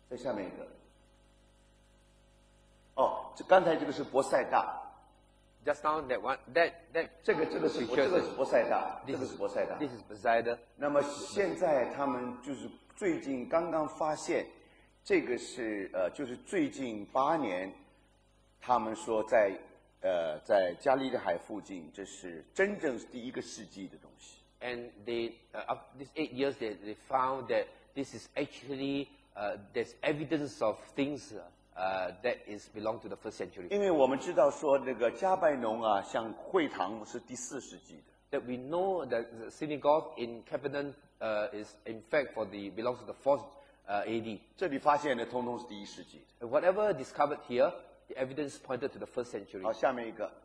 再下面一个。哦，刚才这个是博塞大。 Just now that one, 这个是博塞大，这个是博塞大。 This is Bethsaida. 那么现在他们就是最近刚刚发现，这个是就是最近8年，他们说在加利利海附近，这是真正第1个世纪的东西。 And they, up these 8 years, they found that this is actually there's evidence of things that is belong to the 1st century. 因为我们知道说那个加拜农啊，像会堂是第4世纪的。 That we know that the synagogue in Capernaum is in fact belongs to the 4th AD. 这里发现的通通是第1世纪的。 Whatever discovered here, the evidence pointed to the 1st century. 好，下面一个。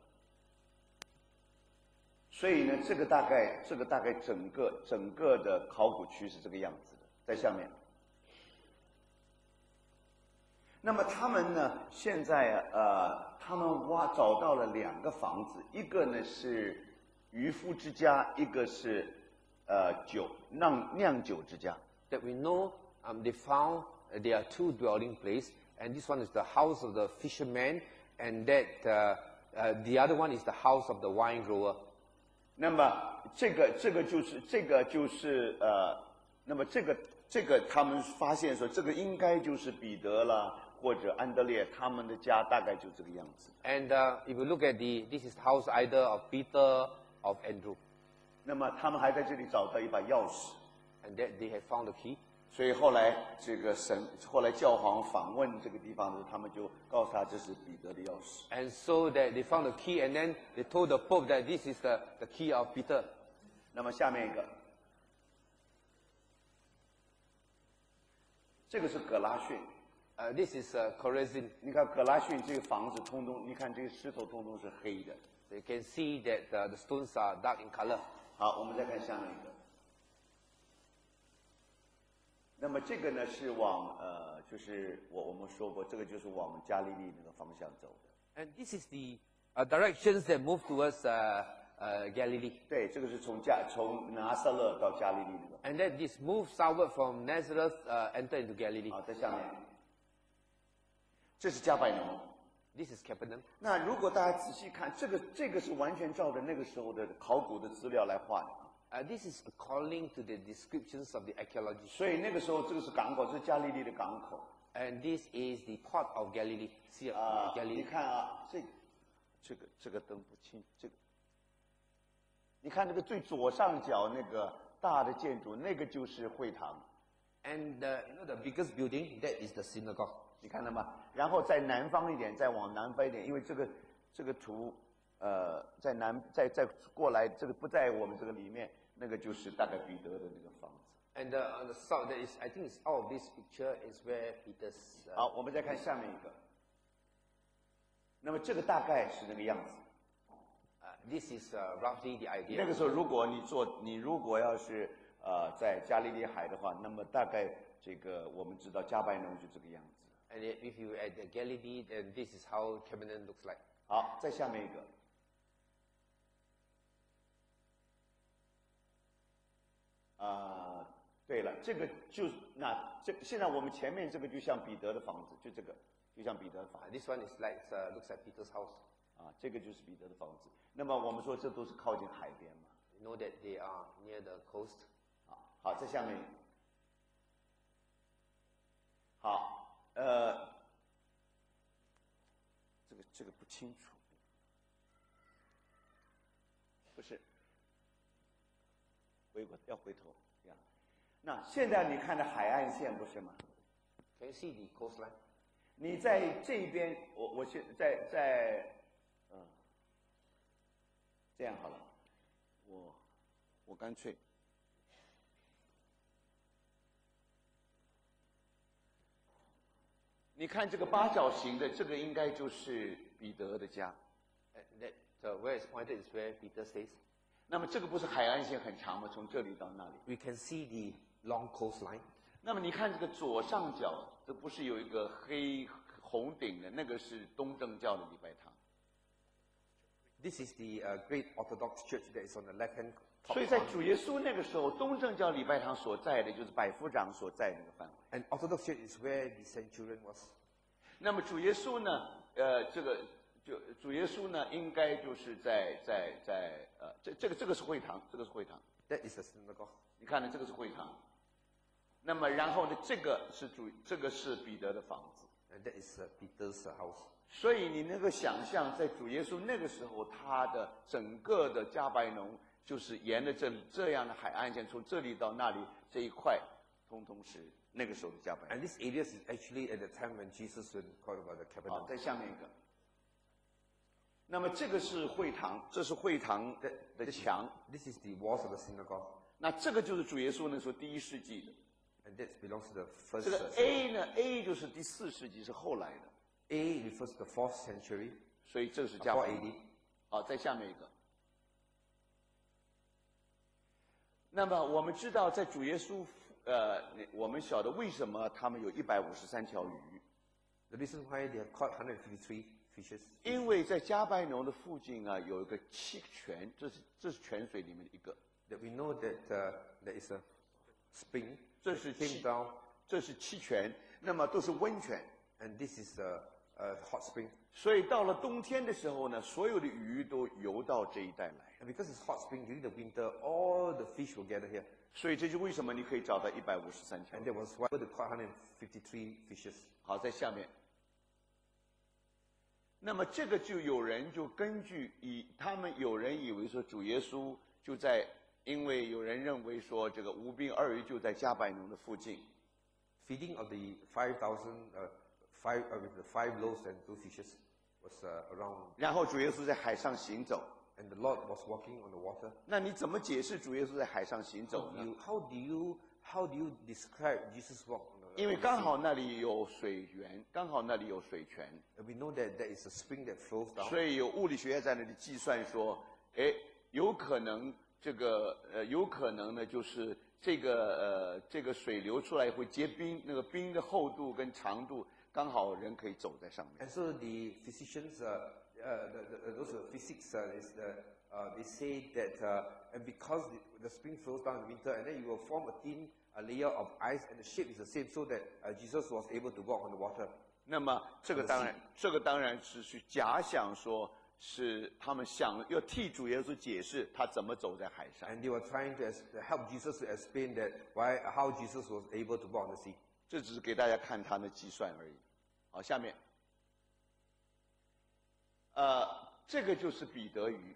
所以呢，这个大概整个的考古区是这个样子的，在下面。那么他们呢，现在他们找到了2个房子，一个呢是渔夫之家，一个是酿酒之家。 That we know they found there are 2 dwelling places, and this one is the house of the fisherman, and that the other one is the house of the wine grower. 那么这个就是那么这个他们发现说，这个应该就是彼得啦，或者安德烈他们的家，大概就这个样子。 And if you look at this is the house either of Peter or of Andrew. 那么他们还在这里找到一把钥匙， And that they have found the key. 所以后来后来教皇访问这个地方的时候，他们就告诉他这是彼得的钥匙。 And so that they found the key, and then they told the Pope that this is the key of Peter. 那么下面一个，这个是葛拉逊。 This is Chorazin. 你看葛拉逊这个房子通通，你看这个石头通通是黑的。 So you can see that the stones are dark in color. 好，我们再看下面一个。那么这个呢是往就是我们说过，这个就是往加利利那个方向走的。 And this is the directions that move towards Galilee. 对，这个是从拿撒勒到加利利那个。 And then this move southward from Nazareth enter into Galilee. 好，在下面，这是加百农。 This is Capernaum. 那如果大家仔细看，这个是完全照着那个时候的考古的资料来画的。 This is according to the descriptions of the archaeology. 所以那个时候这个是港口，这是加利利的港口。 And this is the port of Galilee, Sea of 你 Galilee. 看啊，这个灯不清，你看这个最左上角那个大的建筑，那个就是会堂。 And you know the biggest building, that is the synagogue. 你看到吗？然后在南方一点，再往南方一点，因为这个图，再过来，这个不在我们这个里面，那个就是大概彼得的那个房子。 And on the south, that is, I think it's all of this picture is where Peter's. 好，我们再看下面一个。那么这个大概是那个样子。 This is roughly the idea. 那个时候，如果你如果要是在加利利海的话，那么大概这个我们知道加百农就这个样子。 And if you at the Galilee, then this is how Capernaum looks like. 好，再下面一个。对了，这个就是现在我们前面这个就像彼得的房子，就这个就像彼得的房子。 This one is like looks like Peter's house. 这个就是彼得的房子。那么我们说这都是靠近海边嘛。 You know that they are near the coast. 好，在下面。好，这个不清楚，不是，要回头呀。那现在你看的海岸线不是吗？ Can you see the coastline? 你在这边，我现在这样好了，我干脆。你看这个八角形的，这个应该就是彼得的家。 Where it's pointed is where Peter stays. 那么这个不是海岸线很长吗？从这里到那里。 We can see the long coastline. 那么你看这个左上角，这不是有一个黑红顶的，那个是东正教的礼拜堂。 This is the great Orthodox Church that is on the left-hand top 所以在 one. 主耶稣那个时候，东正教礼拜堂所在的就是百夫长所在的那个范围。 And Orthodox Church is where the centurion was. 那么主耶稣呢，主耶稣呢，应该就是这个是会堂，这个是会堂。 That is the synagogue. 你看呢，这个是会堂。那么然后呢，这个是彼得的房子。 And that is Peter's house. 所以你能够想象，在主耶稣那个时候，他的整个的加百农就是沿着这样的海岸线，从这里到那里这一块，通通是那个时候的加百农。 And this area is actually at the time when Jesus was called about the 好， Capernaum. 在下面一个。那么这个是会堂，这是会堂的墙。 This is the walls of the synagogue. 那这个就是主耶稣那时候第1世纪的。 And that belongs to the first 这个 century. A 呢 ，A 就是第4世纪，是后来的， A refers to the 4th century, 所以这是加 4 百农。 AD. 好，在下面一个。那么我们知道，在主耶稣，我们晓得为什么他们有153条鱼， The reason why they have caught 153 fishes. 因为在加百农的附近啊，有一个七泉，这是泉水里面的一个， That we know that there is a spring 这是 came down, 这是七泉，那么都是温泉。 and this is a hot spring. 所以到了冬天的时候呢，所有的鱼都游到这一带来。 And because it's hot spring during the winter, all the fish will gather here. 所以这就为什么你可以找到153条 And。there was why they caught 153 fishes. 好，在下面。那么这个就有人就根据他们有人以为说主耶稣就在，因为有人认为说这个5饼2鱼就在加百农的附近， Feeding of the 5,000, with the 5 loaves and 2 fishes was around, 然后主耶稣在海上行走。 and the Lord was walking on the water. 那你怎么解释主耶稣在海上行走呢？ How do you describe Jesus' walk on the 因为刚好那里有水源，刚好那里有水泉， And we know that there is a spring that flows down. 所以有物理学家在那里计算说，有可能有可能呢，就是这个水流出来会结冰，那个冰的厚度跟长度刚好人可以走在上面。 And so the physicians, those physics, they say that, and because the spring flows down in winter, and then you will form a thin layer of ice, and the shape is the same, so that Jesus was able to walk on the water. 那么这个当然是去假想说，是他们想要替主耶稣解释他怎么走在海上。 And they were trying to help Jesus to explain that how Jesus was able to walk on the sea. 这只是给大家看他的计算而已。好，下面，这个就是彼得鱼，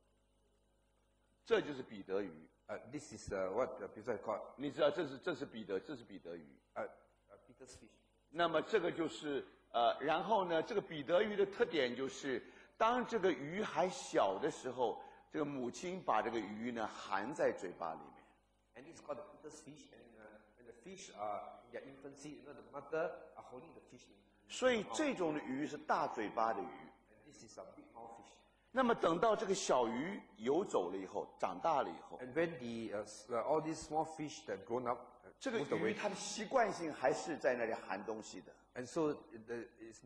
这就是彼得鱼。 This is what Peter called 你知道这是彼得鱼。 Peter's fish. 那么这个就是然后呢，这个彼得鱼的特点就是，当这个鱼还小的时候，这个母亲把这个鱼呢含在嘴巴里面。 And it's called the Peter's fish. And when the fish are in their infancy, the mother are holding the fish in. 所以这种的鱼是大嘴巴的鱼。 And this is a big mouth fish. 那么等到这个小鱼游走了以后，长大了以后， And when all these small fish that grown up 这个 moved 鱼 away, 它的习惯性还是在那里含东西的。 and so it's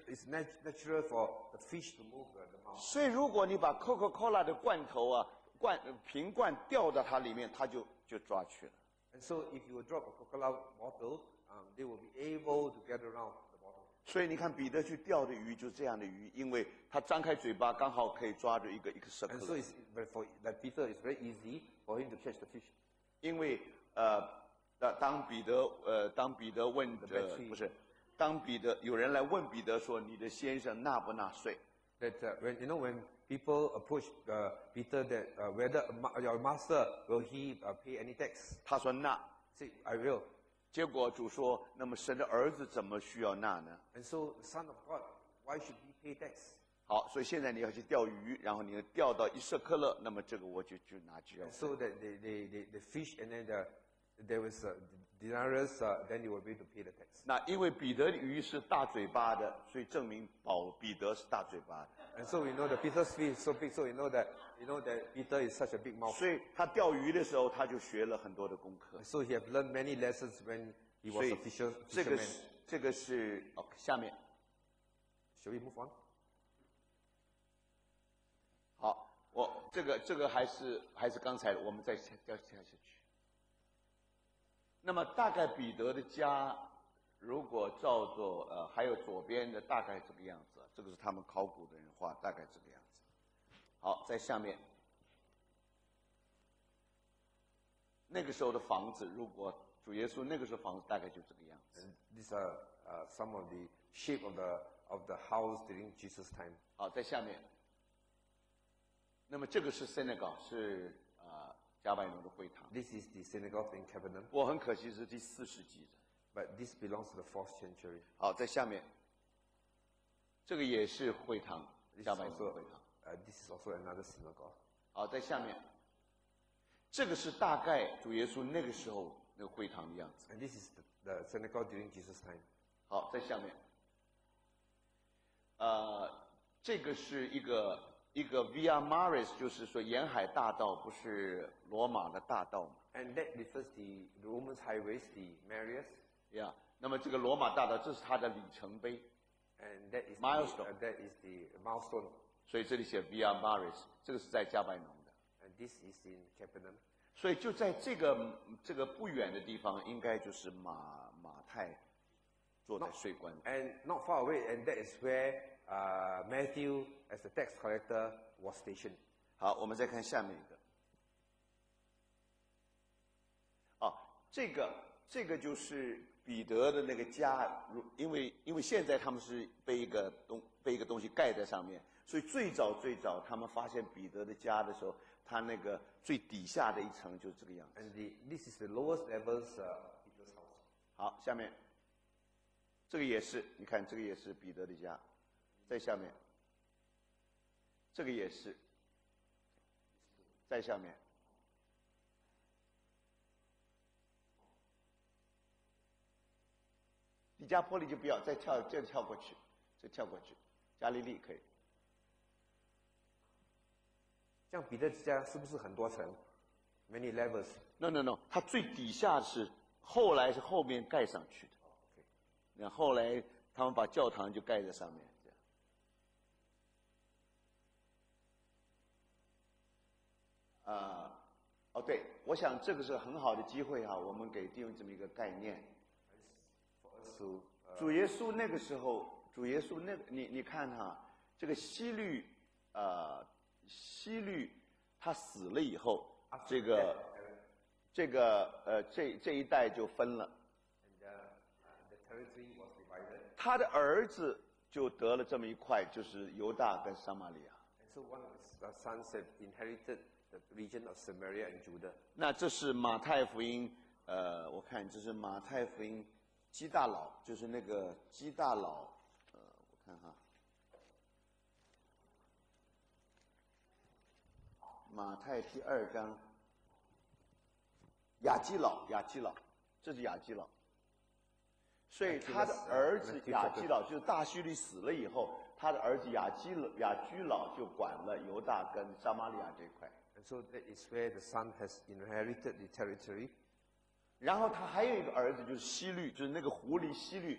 natural for the fish to move the mouth. 所以如果你把 Coca-Cola 的罐头啊瓶罐掉到它里面，它就抓去了。 And so if you drop a Coca-Cola bottle, they will be able to get around the bottle. 所以你看彼得去钓的鱼就是这样的鱼，因为他张开嘴巴刚好可以抓住一个 And so circle。 for Peter, it's very easy for him to catch the fish. 因为当彼得问不是，有人来问彼得说你的先生纳不纳税？ That when people approach Peter that whether your master will he pay any tax? 他说纳。 Say, I will. 结果主说，那么神的儿子怎么需要纳呢？ And so the Son of God, why should he pay tax? 好，所以现在你要去钓鱼，然后你要钓到1舍克勒，那么这个我就拿去要 And。so that they fish and then there was denarius, then you will be able to pay the tax. 那因为彼得的鱼是大嘴巴的，所以证明彼得是大嘴巴的。 And so we know that Peter's fish is so big, so we know that Peter is such a big mouth. 所以他钓鱼的时候，他就学了很多的功课 And。so he have learned many lessons when he 所 was 以 a fisherman. 这个是下面 Shall we move on? 好， 这个还是刚才的，我们再下去。那么大概彼得的家，如果照做还有左边的大概这个样子，这个是他们考古的人画，大概这个样子。好，在下面。那个时候的房子，如果主耶稣那个时候房子大概就这个样子。 These are some of the shape of the house during Jesus' time. 好，在下面。那么这个是 synagogue， 是加百农的会堂。 This is the synagogue in Capernaum. 我很可惜是第4世纪的。 But this belongs to the 4th century. 好，在下面。这个也是会堂，加百农的会堂。 This is also another synagogue. 好，在下面。这个是大概主耶稣那个时候那个会堂的样子。 And this is the synagogue during Jesus' time. 好，在下面。这个是一个 Via Maris， 就是说沿海大道，不是罗马的大道嘛 And that refers the Roman highways, the Marius. ？Yeah， 那么这个罗马大道，这是它的里程碑。 And that is Milestone. that is the milestone. 所以这里写 Via Maris， 这个是在加百农的。 And this is in Capernaum. 所以就在这个不远的地方，应该就是马太坐在税关。 And not far away, and that is where Matthew, as the tax collector, was stationed. 好，我们再看下面一个。这个就是彼得的那个家，因为现在他们是被一个东西盖在上面，所以最早他们发现彼得的家的时候，他那个最底下的一层就是这个样子。 And this is the lowest levels Peter's house. 好，下面这个也是，你看这个也是彼得的家，在下面，这个也是，在下面。底加波利就不要，再跳过去，加利利可以。 这样彼得家是不是很多层 ？Many levels. No， 它最底下是后面盖上去的。 Okay. 那后来他们把教堂就盖在上面，这样。对，我想这个是很好的机会我们给弟兄这么一个概念。主耶稣那个时候，你看这个希律他死了以后，这一代就分了。他的儿子就得了这么一块，就是犹大跟撒玛利亚。 And so one of his sons have inherited the region of Samaria and Judah. 那这是马太福音，我看这是马太福音基大老，就是那个基大老，我看马太第2章，雅基老，这是雅基老。所以他的儿子雅基老，就是大希律死了以后，他的儿子雅居老就管了犹大跟撒玛利亚这一块。 And so that is where the son has inherited the territory. 然后他还有一个儿子，就是希律，就是那个狐狸希律。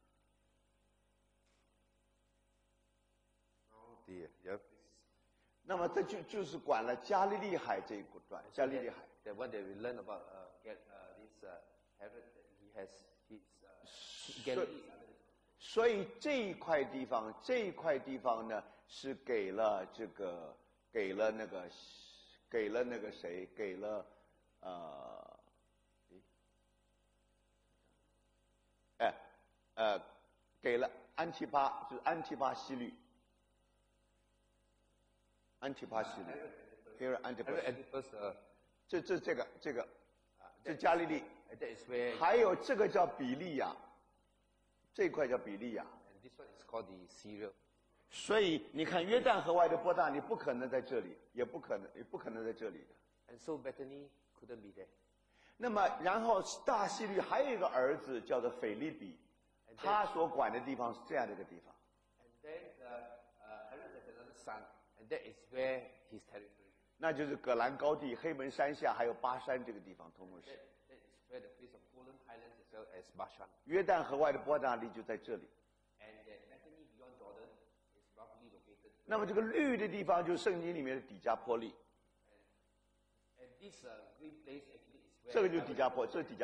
那么这就是管了加利利海这一段，加利利海。 That what they will learn about this Herod, he has his Galilee. 所以这一块地方呢，是给了那个谁，给了安提巴，就是安提巴希律。Here Antipas， 这个，这加利利，还有这个叫比利亚，这一块叫比利亚。 And this one is called the Syria. 所以你看约旦河外的波大，你不可能在这里，也不可能在这里的。 And so Bethany couldn't be there. 那么，然后大希律还有一个儿子叫做腓利比，他所管的地方是这样的一个地方。 And then Herod has another son, and that is where his territory. 那就是葛兰高地、黑门山下还有巴山这个地方，通通是。 That is where the place of Golan Highlands as well as Bashan. 约旦河外的波大利就在这里。 And Bethany beyond Jordan is roughly located. 那么这个绿的地方就是圣经里面的底加波利， And this green place actually is where 这个就是底加波，这是底加。